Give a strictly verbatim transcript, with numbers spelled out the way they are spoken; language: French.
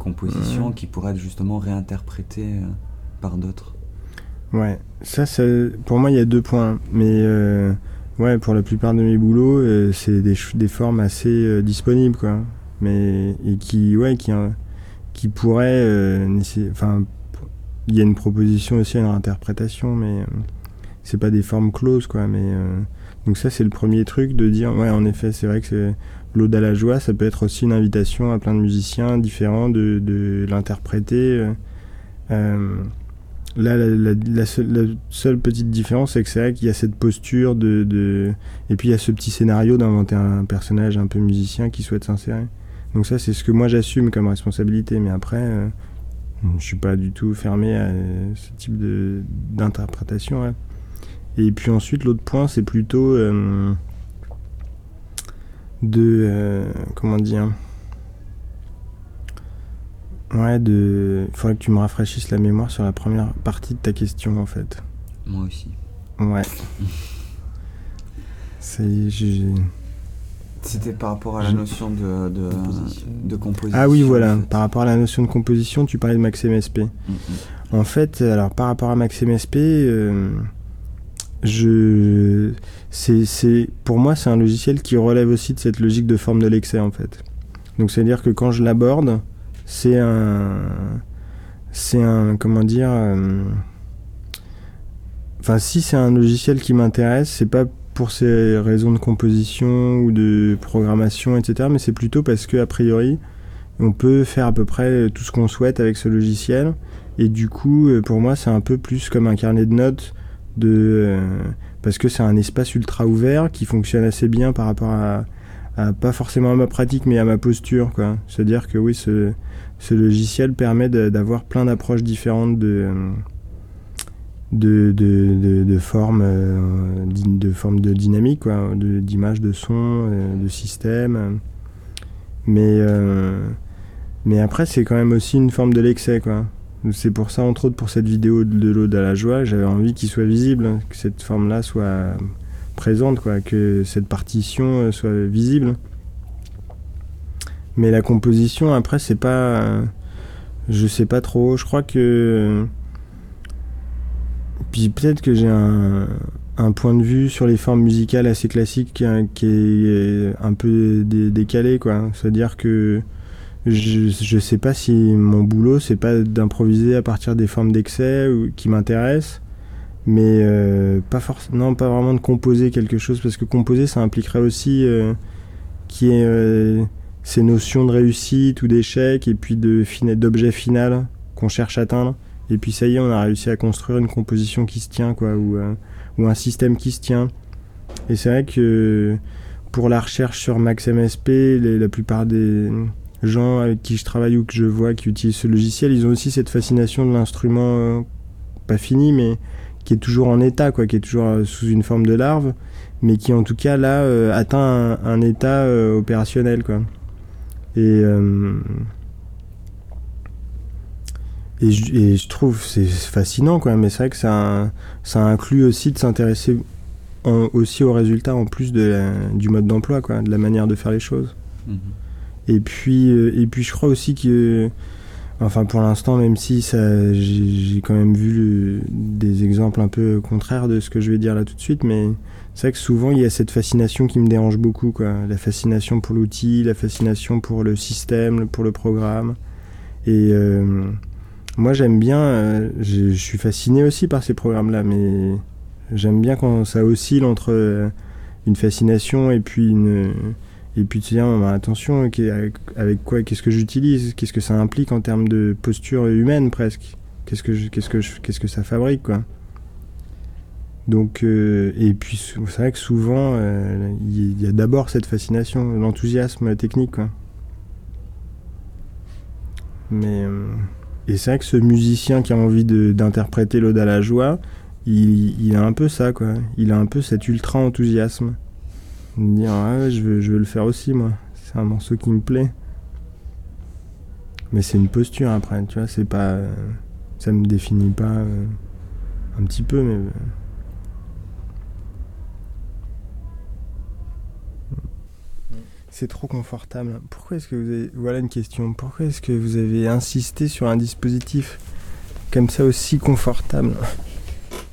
compositions ouais. qui pourraient être justement réinterprétées euh, par d'autres. Ouais, ça, ça, pour moi, il y a deux points. Mais euh, ouais, pour la plupart de mes boulots, euh, c'est des, des formes assez euh, disponibles, quoi. Mais, et qui, ouais, qui, euh, qui pourraient. Euh, enfin, il y a une proposition aussi à une interprétation, mais euh, c'est pas des formes closes, quoi. Mais, euh, donc, ça, c'est le premier truc de dire, ouais, en effet, c'est vrai que c'est, l'Aude à la joie, ça peut être aussi une invitation à plein de musiciens différents de, de l'interpréter. Euh, euh, Là, la, la, la, seule, la seule petite différence, c'est que c'est vrai qu'il y a cette posture de, de... Et puis il y a ce petit scénario d'inventer un personnage un peu musicien qui souhaite s'insérer. Donc ça, c'est ce que moi j'assume comme responsabilité. Mais après, euh, je suis pas du tout fermé à ce type de, d'interprétation. Ouais. Et puis ensuite, l'autre point, c'est plutôt euh, de... Euh, comment dire Ouais, de... Il faudrait que tu me rafraîchisses la mémoire sur la première partie de ta question, en fait. Moi aussi. Ouais. C'est... J'ai... C'était par rapport à la notion de, de, composition. de composition. Ah oui, voilà. En fait. Par rapport à la notion de composition, tu parlais de Max M S P. Mm-hmm. En fait, alors par rapport à Max M S P, euh, je... c'est, c'est... pour moi, c'est un logiciel qui relève aussi de cette logique de forme de l'excès, en fait. Donc, c'est-à-dire que quand je l'aborde, c'est un... C'est un... Comment dire... Euh... Enfin, si c'est un logiciel qui m'intéresse, c'est pas pour ces raisons de composition ou de programmation, et cetera, mais c'est plutôt parce que a priori, on peut faire à peu près tout ce qu'on souhaite avec ce logiciel. Et du coup, pour moi, c'est un peu plus comme un carnet de notes, de, euh, parce que c'est un espace ultra ouvert qui fonctionne assez bien par rapport à, à pas forcément à ma pratique, mais à ma posture, quoi. C'est-à-dire que oui, ce, ce logiciel permet de, d'avoir plein d'approches différentes de... Euh, De, de, de, de formes euh, de, forme de dynamique, quoi, de, d'image, de son, euh, de système. Mais, euh, mais après, c'est quand même aussi une forme de l'excès, quoi. C'est pour ça, entre autres, pour cette vidéo de l'Aude à la joie, j'avais envie qu'il soit visible, que cette forme-là soit présente, quoi, que cette partition soit visible. Mais la composition, après, c'est pas... Je sais pas trop. Je crois que... Puis peut-être que j'ai un, un point de vue sur les formes musicales assez classiques hein, qui est un peu dé- décalé, quoi. C'est-à-dire que je, je sais pas si mon boulot, c'est pas d'improviser à partir des formes d'excès ou, qui m'intéressent, mais euh, pas forcément, non, pas vraiment de composer quelque chose, parce que composer, ça impliquerait aussi euh, qu'il y ait euh, ces notions de réussite ou d'échec, et puis de, d'objet final qu'on cherche à atteindre. Et puis ça y est, on a réussi à construire une composition qui se tient, quoi, ou, euh, ou un système qui se tient. Et c'est vrai que pour la recherche sur Max M S P, les, la plupart des gens avec qui je travaille ou que je vois qui utilisent ce logiciel, ils ont aussi cette fascination de l'instrument euh, pas fini, mais qui est toujours en état, quoi, qui est toujours euh, sous une forme de larve, mais qui en tout cas là euh, atteint un, un état euh, opérationnel, quoi. Et euh, Et je, et je trouve c'est fascinant, quoi, mais c'est vrai que ça, ça inclut aussi de s'intéresser en, aussi aux résultats en plus de la, du mode d'emploi, quoi, de la manière de faire les choses. Mmh. Et puis, euh, et puis je crois aussi que, enfin pour l'instant, même si ça, j'ai, j'ai quand même vu le, des exemples un peu contraires de ce que je vais dire là tout de suite, mais c'est vrai que souvent il y a cette fascination qui me dérange beaucoup, quoi, la fascination pour l'outil, la fascination pour le système, pour le programme. Et euh, moi, j'aime bien, euh, je, je suis fasciné aussi par ces programmes-là, mais j'aime bien quand ça oscille entre euh, une fascination et puis une, et puis de se dire, bah, attention, avec, avec quoi, qu'est-ce que j'utilise, qu'est-ce que ça implique en termes de posture humaine presque, qu'est-ce que, je, qu'est-ce que, je, qu'est-ce que ça fabrique, quoi. Donc, euh, et puis c'est vrai que souvent, euh, il y a d'abord cette fascination, l'enthousiasme technique, quoi. Mais... Euh, Et c'est vrai que ce musicien qui a envie de, d'interpréter l'Aude à la joie, il, il a un peu ça, quoi. Il a un peu cet ultra-enthousiasme. De dire, ah ouais, je veux, je veux le faire aussi, moi. C'est un morceau qui me plaît. Mais c'est une posture, après, tu vois, c'est pas... Euh, ça me définit pas euh, un petit peu, mais... Euh, C'est trop confortable. Pourquoi est-ce que vous avez... Voilà une question. Pourquoi est-ce que vous avez insisté sur un dispositif comme ça aussi confortable ?